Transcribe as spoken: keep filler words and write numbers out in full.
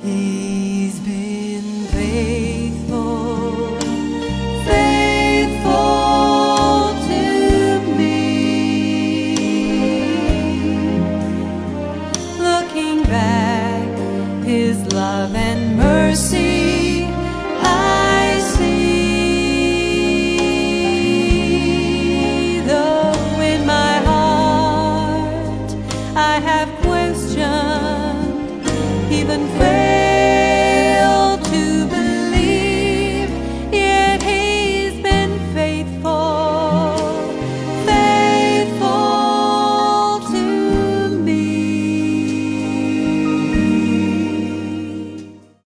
He's been faithful, faithful to me. Looking back, His love and mercy